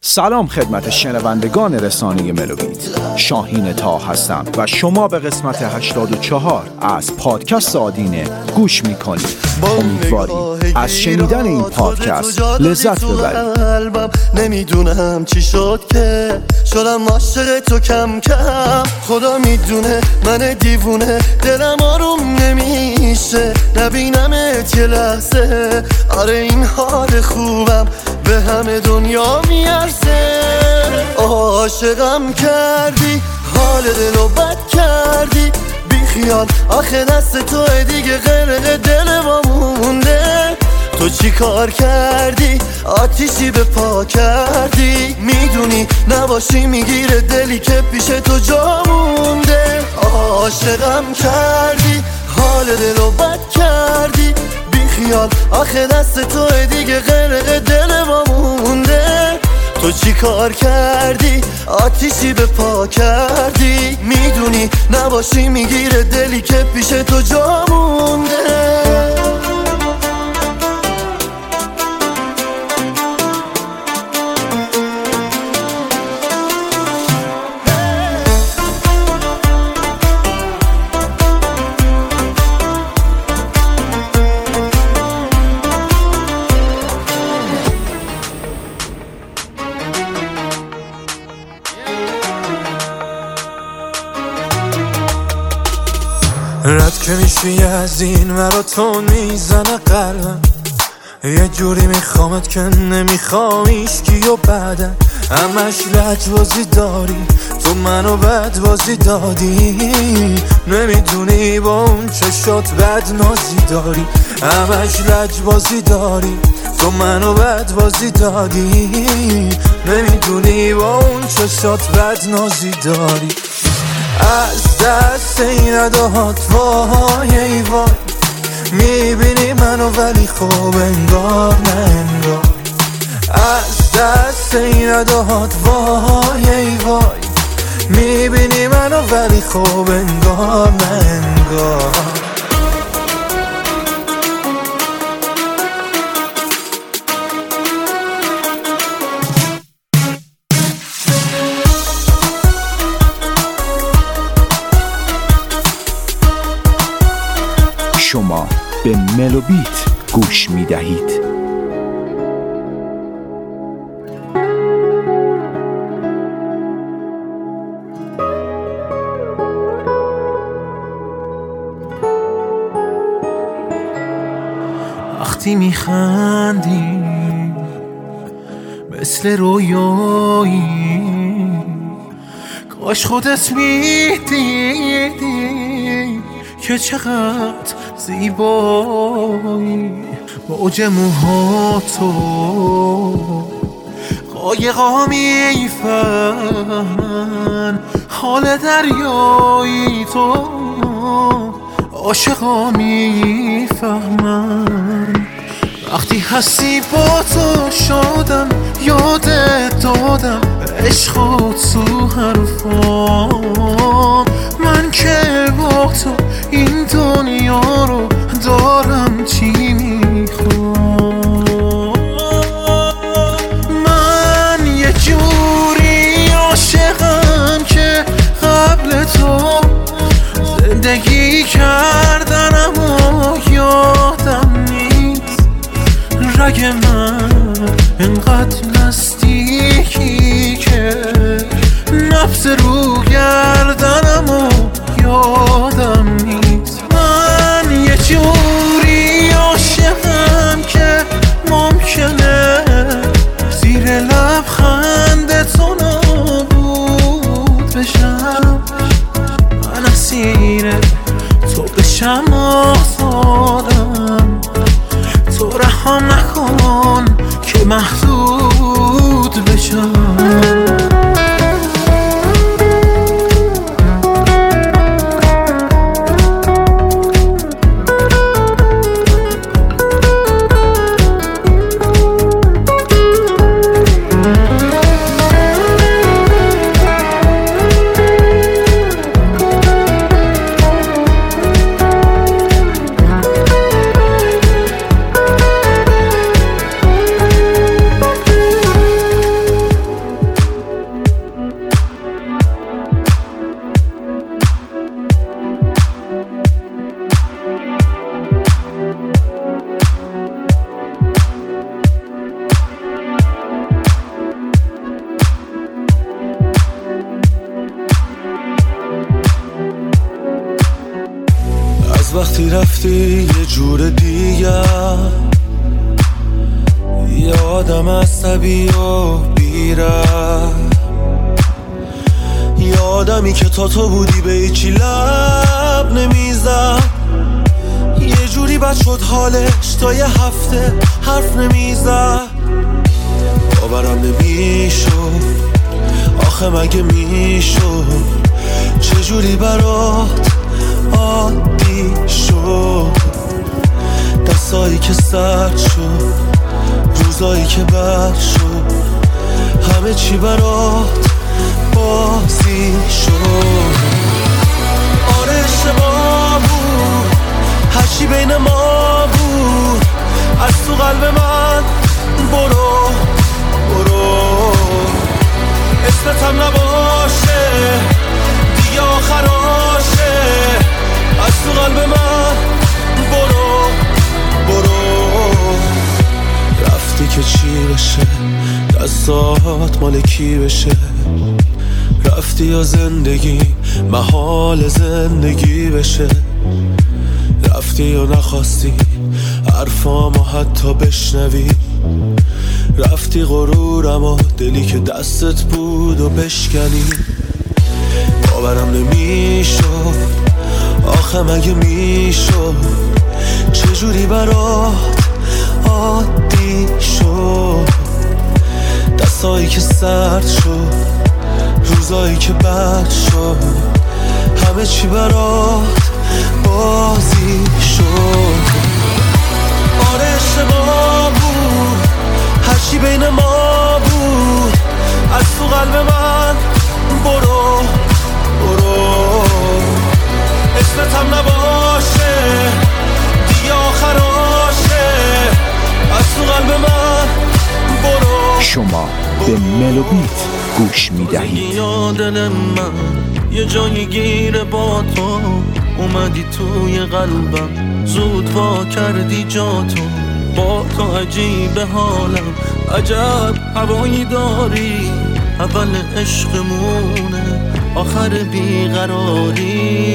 سلام خدمت شنوندگان رسانه ملوبیت. شاهین تا هستم و شما به قسمت 84 از پادکست آدینه گوش میکنید. امیدواریم از شنیدن این پادکست لذت ببرید. نمیدونم چی شد که شدم عاشق تو کم کم. خدا میدونه من دیوونه، دلم آروم نمیشه نبینمت یه لحظه. آره این حال خوبم به همه دنیا میارزه. عاشقم کردی، حال دلو بد کردی، بی خیال آخه دست تو دیگه غرق دل ما مونده. تو چی کار کردی؟ آتیشی به پا کردی، میدونی نباشی میگیره دلی که پیش تو جا مونده. عاشقم کردی، حال دلو بد کردی، بی خیال آخه دست تو دیگه غرق دل ما مونده. تو چی کار کردی؟ آتیشی به پا کردی، میدونی نباشی میگیره دلی که پیش تو جا مونده. رد که میشی از این مراتون میزنه قلبم، یه جوری میخوامت که نمیخوام ایشکی و بعدم همش لجبازی داری، تو منو بد بازی دادی. نمیدونی با اون چشات بد نازی داری، همش لجبازی داری، تو منو بد بازی دادی. نمیدونی با اون چشات بد نازی داری. از دست این اداهات وای ای وای، میبینی منو ولی خوب انگار نه انگار. از دست این اداهات وای ای وای، میبینی منو ولی خوب انگار نه انگار. شما به ملوبیت گوش می دهید. وقتی می خندی مثل رویایی، کاش خودت می دیدی که چقدر زیبایی. موج موهاتو قایقا میفهمن، حال دریایی تو عاشقا میفهمن. وقتی هستی با تو شدم یادت دادم عشقات تو حرفام. من که با تو این دنیا رو دارم چی میخوام. من یه جوری عاشقم که قبل تو زندگی کردن اما یادم نیست. رگ من انقدر نزدیکی که نفس رو گردنم و یادم نیست. من یه جوری عاشقم که ممکنه زیر لبخند تو نابود بشم. من اسیر تو بشم آزادم، تو رحم نکن که محدود بشم. وقتی رفتی یه جور دیگه، یه آدم عصبی و بیره، یه آدمی که تا تو بودی به هیچی لب نمیزد، یه جوری بد شد حالش تا یه هفته حرف نمیزد. باورم نمیشد آخه مگه میشد چجوری برات عادی شد، دستایی که سرد شد، روزایی که بد شد، همه چی برات بازی شد. آره اشتباه بود هرچی بین ما بود، از تو قلب من برو برو، اسمتم نباشه دیگه آخراشه، از تو قلب من برو برو. رفتی که چی بشه دستات مال کی بشه، رفتی یا زندگی محال زندگی بشه، رفتی یا نخواستی حرفامو حتی بشنوی، رفتی غرورم و دلی که دستت بود و بشکنی. باورم نمیشد آخه مگه میشد چجوری برات عادی شد، دستایی که سرد شد، روزایی که بد شد، همه چی برات بازی شد. آره اشتباه بود هرچی بین ما بود، از تو قلب من برو برو، اسمتم نباشه دیگه آخراشه، از تو قلب من برو. شما به ملوبیت گوش میدهید. دل من یه جایی گیره با تو، اومدی توی قلبم زود وا کردی جاتو، با تو عجیب حالم عجب هوایی داری، اول عشقمونه آخر بیقراری.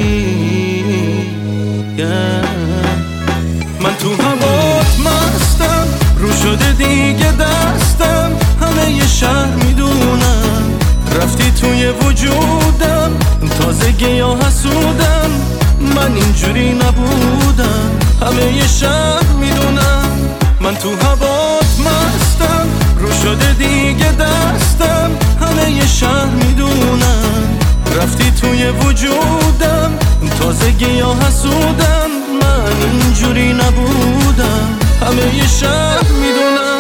من تو هوات مستم، رو شده دیگه دستم، همه یه شهر میدونم رفتی توی وجودم، تازگی یا حسودم من اینجوری نبودم، همه یه شهر میدونم. من تو هوات مستم، رو شده دیگه دستم، همه یه شهر میدونم رفتی توی وجودم، تازگی یا حسودم من اینجوری نبودم، همه یه شهر میدونم.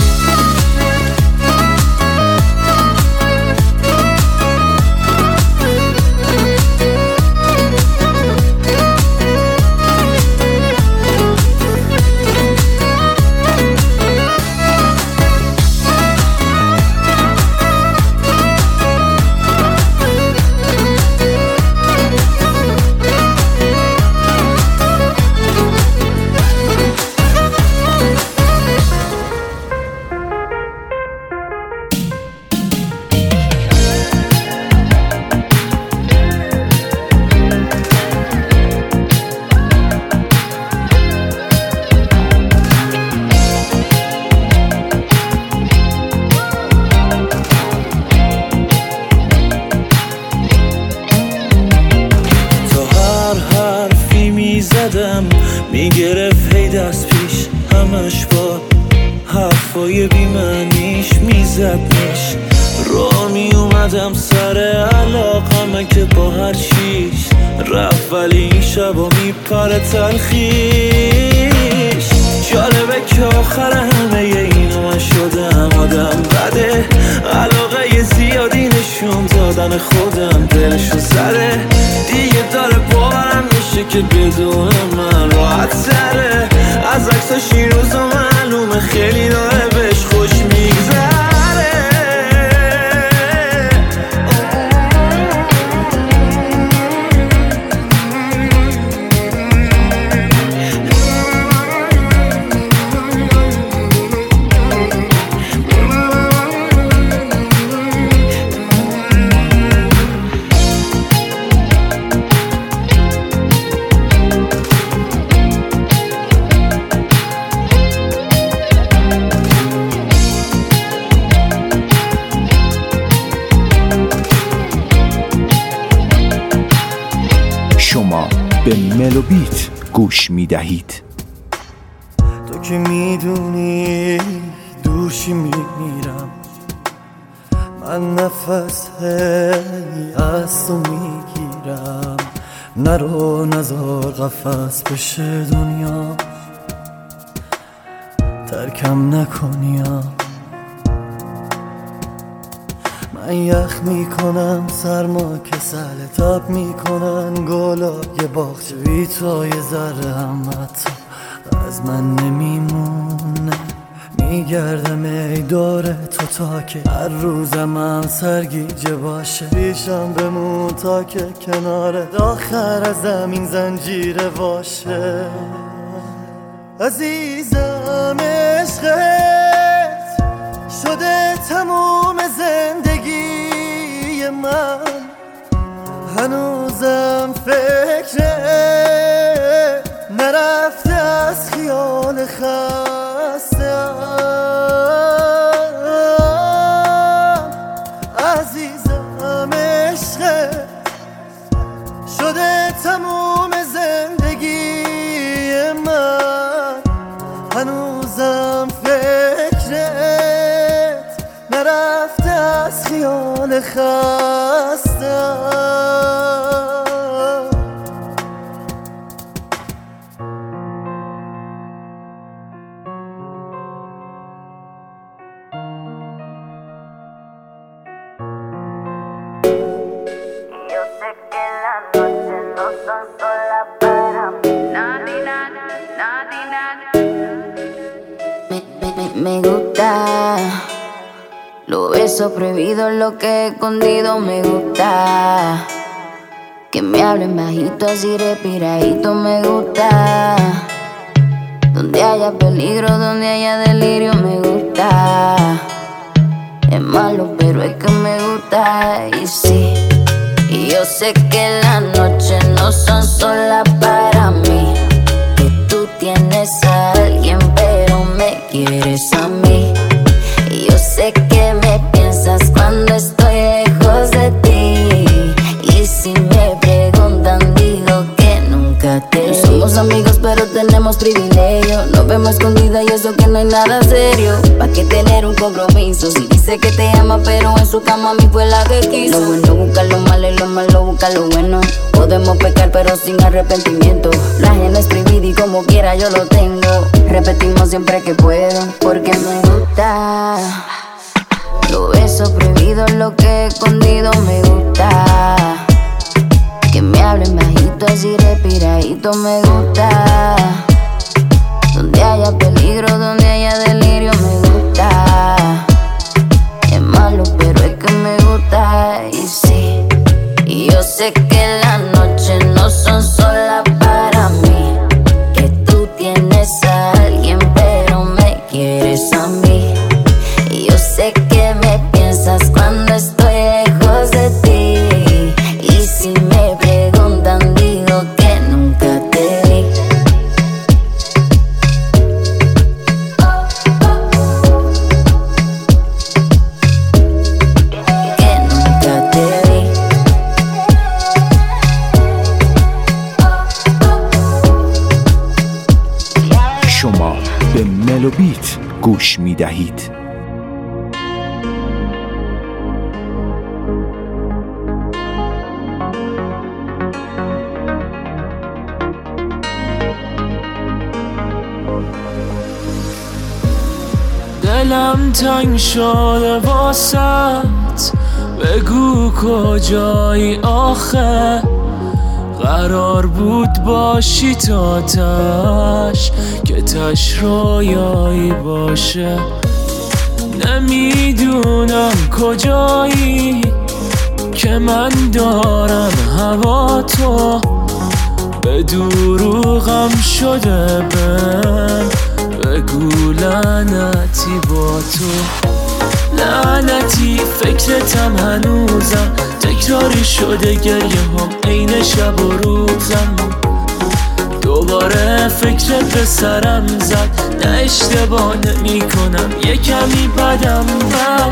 میگرفت هی دست پیش، همش با حرفای بیمعنیش میزدنش، را میومدم سر علاقمه که با هر چیش رفت، ولی این شبا میپره تلخیش. جالبه که آخر همه اینو من شدم آدم بده، علاقه زیادی نشون دادن خودم دلشو زده، دیگه داره باورم میشه که بدون من راحت تره، از عکساش این روزا معلومه خیلی داره بهش خوش میگذره. به ملوبیت گوش میدهید. تو که میدونی دوشی میمیرم، من نفس از تو میگیرم. نرو نزار قفس بشه دنیا، ترکم نکنیا. من یخ میکنم سرما کسل تاب میکنن گلای باغچه، بی تو یه ذره هم حتی از من نمیمونه. میگردم ای دور تو تا که هر روزم هم سرگیجه باشه. پیشم بمون تا که کنارت آخر از زمین زنجیره باشه. عزیزم عشقت شده تموم زندگی من، هنوزم فکرت نرفته از خیال خستم. عزیزم عشقت شده تموم زندگی من، هنوزم فکرت نرفته از خیال خستم. Me gusta los besos prohibidos, lo que he escondido. Me gusta que me hablen bajito, así respiradito. Me gusta donde haya peligro, donde haya delirio. Me gusta, es malo pero es que me gusta. Y sí, y yo sé que las noches no son solas para mí, que tú tienes a alguien pero me quieres a mí. Y yo sé que me piensas cuando estoy lejos de ti, y si me preguntan digo que nunca te vi. Somos amigos pero tenemos privilegio, nos vemos escondidas y eso que no hay nada serio. ¿Pa' qué tener un compromiso si dice que te ama pero en su cama a mí fue la que quiso? Lo bueno busca lo malo y lo malo busca lo bueno. Podemos pecar pero sin arrepentimiento. La ajena es prohibida y como quiera yo lo tengo. Repetimos siempre que puedo porque me gusta los besos prohibidos, lo que he escondido. Me gusta que me hablen bajito, así respiradito. Me gusta donde haya peligro, donde haya delirio. Me gusta, es malo pero es que me gusta. Y sí, y yo sé que las noches no son solas para mí, que tú tienes a alguien pero me quieres a mí. Y yo sé que me piensas cuando estoy lejos de ti, y si me preguntan digo que nunca te vi. Que nunca te vi. شما به ملوبیت گوش میدهید. دلم تنگ شده واسط، بگو کجایی آخه؟ قرار بود باشی تا تش، که تش رویایی باشه. نمیدونم کجایی که من دارم هوا تو، به دروغم شده بهم، بگو لعنتی با تو. لعنتی فکرتم هنوزم، تکراری شده گریه هم عین شب و روزم. دوباره فکرت به سرم زد، نه اشتباه نمی کنم، یه کمی بدم من.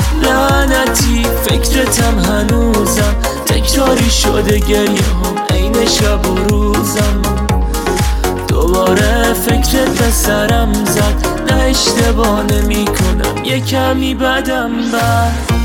لعنتی فکرتم هنوزم، تکراری شده گریه هم عین به شب و روزم، دوباره فکرت به سرم زد. نه اشتباه نمی کنم، یه کمی بدم بد.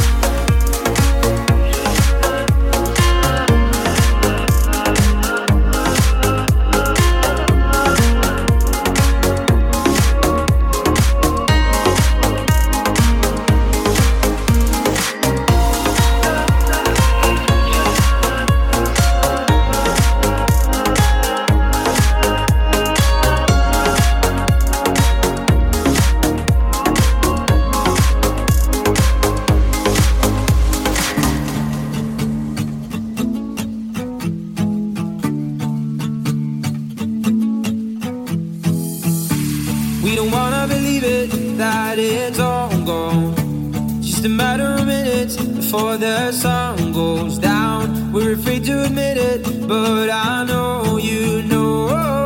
We don't wanna believe it, that it's all gone. Just a matter of minutes before the sun goes down. We're afraid to admit it, but I know you know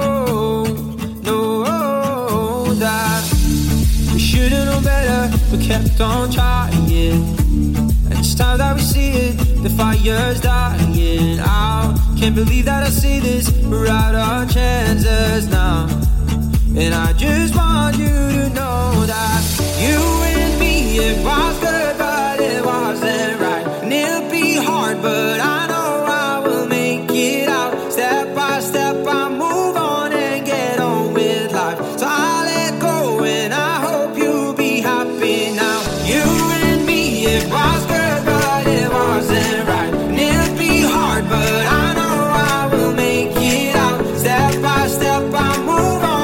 that we should've known better, but kept on trying. And it's time that we see it, the fire's dying out. Can't believe that I see this, we're out of chances now. And I just want you to know that you and me, it was good, but it wasn't right. And it'll be hard, but I know I will make it out. Step by step, I move on and get on with life. So I'll let go and I hope you'll be happy now. You and me, it was good, but it wasn't right. And it'll be hard, but I know I will make it out. Step by step, I move on.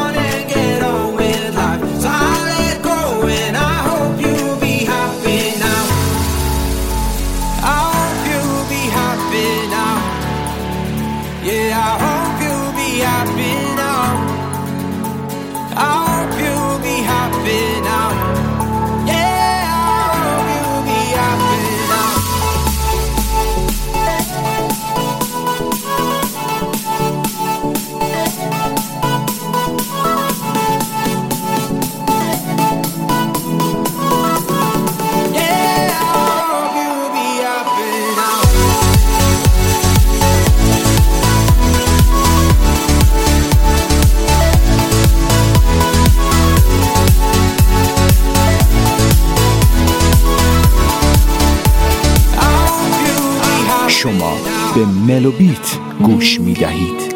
شما به ملوبیت گوش می دهید.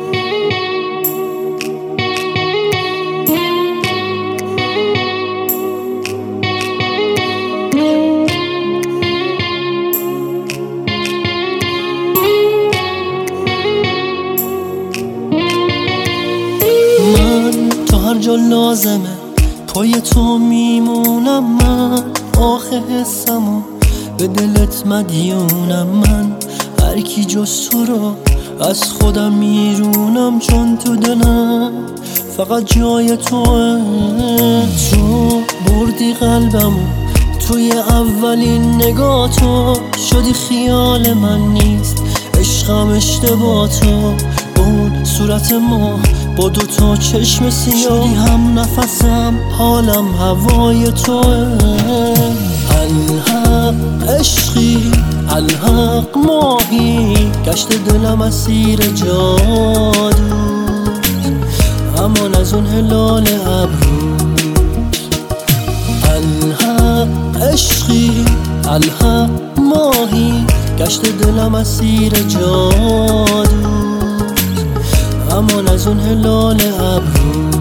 من تا هر جا لازمه پای تو میمونم، من آخه حسمو به دلت مدیونم. من هر کی جز تو رو از خودم میرونم، چون تو دلم فقط جای توه. تو بردی قلبمو توی اولین نگاه، تو شدی خیال من نیست، عشقم اشتباه تو. اون صورت ما با دوتا چشم سیاه، شدی هم نفسم حالم هوای توه. الحق عشقی الحق ماهی، گشت دلم اسیر جادو، همان از اون هلال ابروز. الحق عشقی الحق ماهی، گشت دلم اسیر جادو، همان از اون هلال ابروز.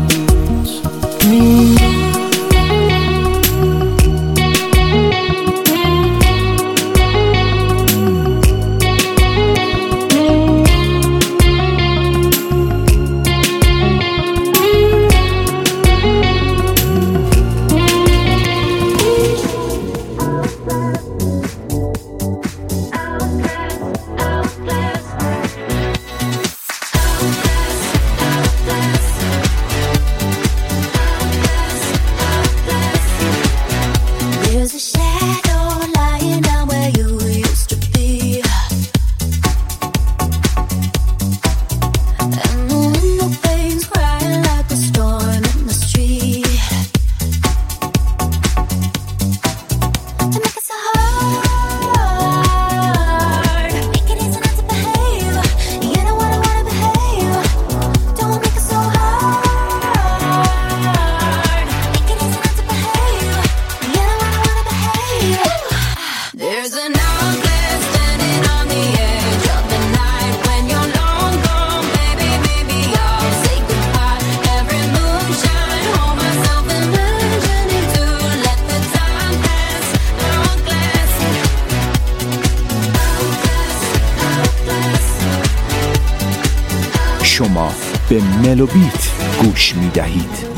شما به ملوبیت گوش می دهید.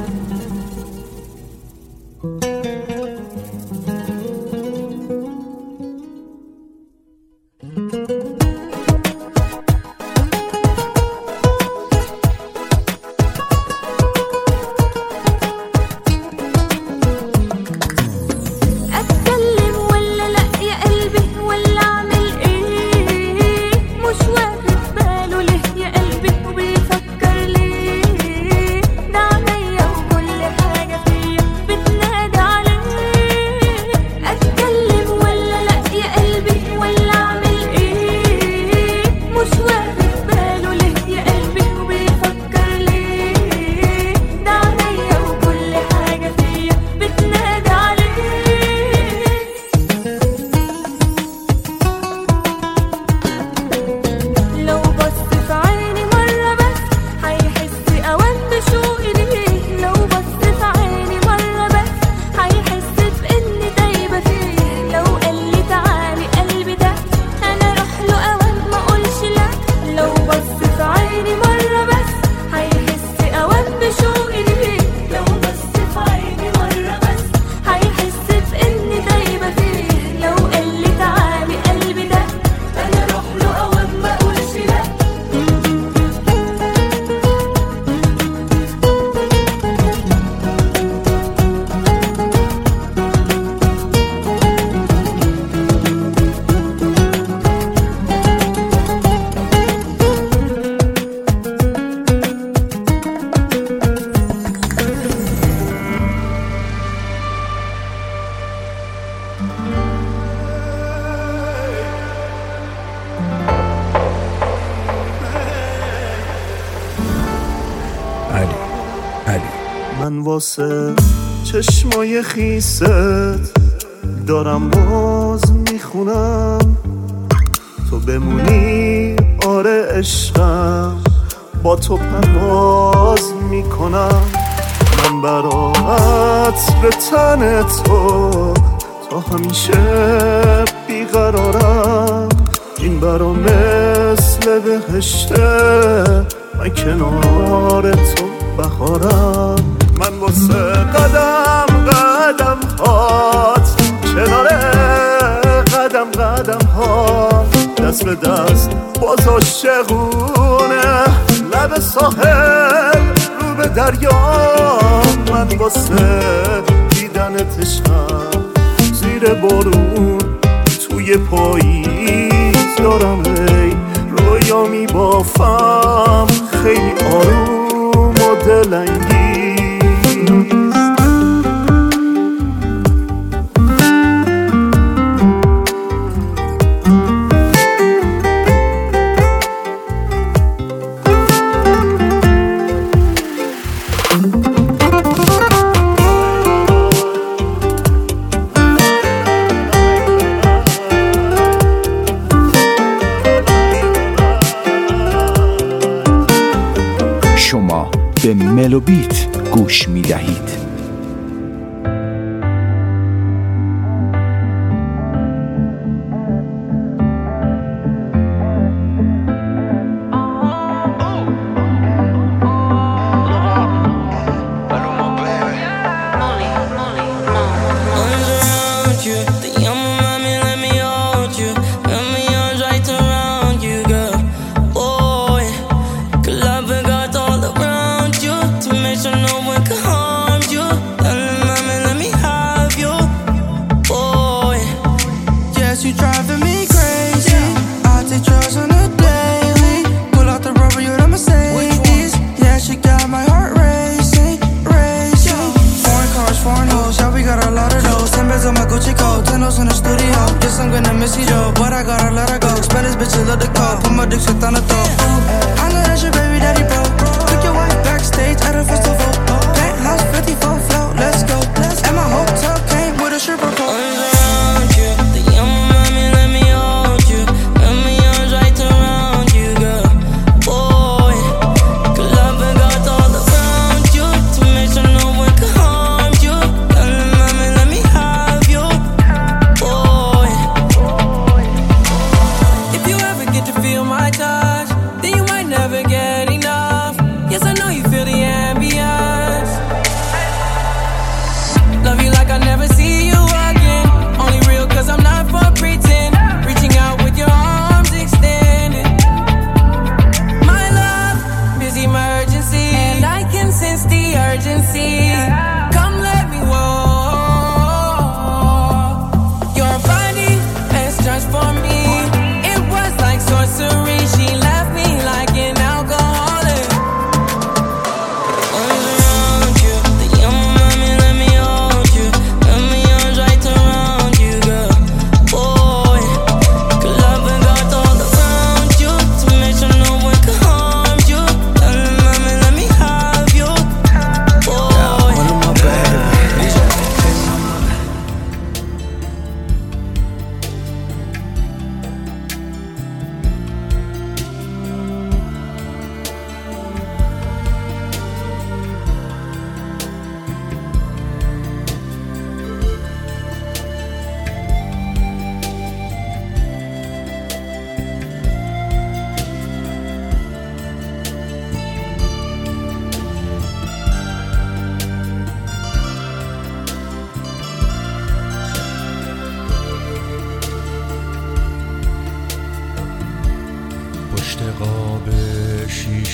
من واسه چشمای خیست دارم باز میخونم، تو بمونی آره عشقم، با تو پرواز میکنم. من برات به تن تو تا همیشه بیقرارم، این برا مثل بهشته، من کنار تو بهارم. من واسه قدم قدم هات، کنار قدم قدم هات، دست به دست باز عاشقونه، لب ساحل رو به دریا. من واسه دیدنت عشقم، زیر بارون توی پاییز دارم ای رویا میبافم، خیلی آروم و دلنگیز. شما به ملوبیت گوش می دهید. Feel my touch, then you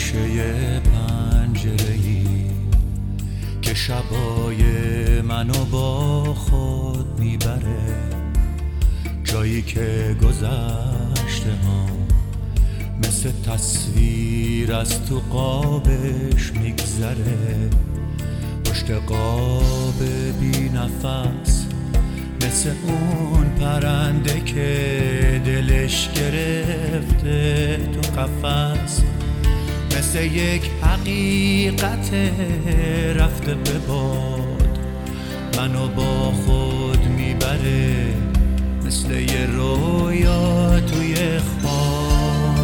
گوشه پنجره‌ای که شبای منو با خود میبره، جایی که گذشته ها مثل تصویر از تو قابش میگذره، پشت قاب بی نفس مثل اون پرنده که دلش گرفته تو قفس، مثل یک حقیقت رفته به باد منو با خود میبره، مثل یه رویا توی خواب.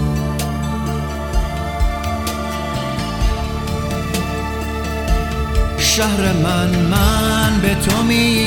شهر من به تو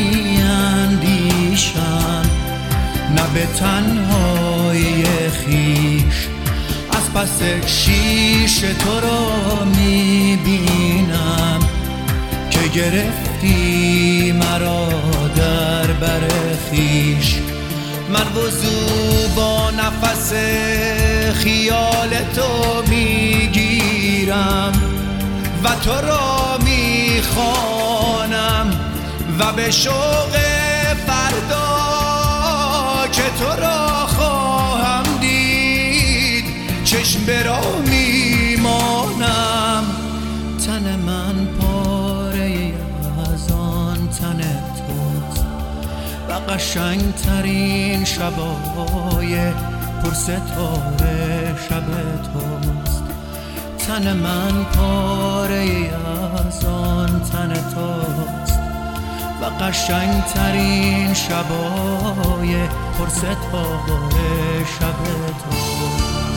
میاندیشم، نه به تنهایی خیش، از پس شیش تو رو میبینم که گرفتی مرا در بر خیش. من وضو با نفس خیال تو میگیرم و تو را میخوانم و به شوق فردا که تو را خواهم دید چشم به راه میمانم. تن من پاره از آن تن توست و قشنگترین شبای پرستاره شب توست. تن من پاره از آن تن توست و قشنگترین شبای پرستاره شب توست.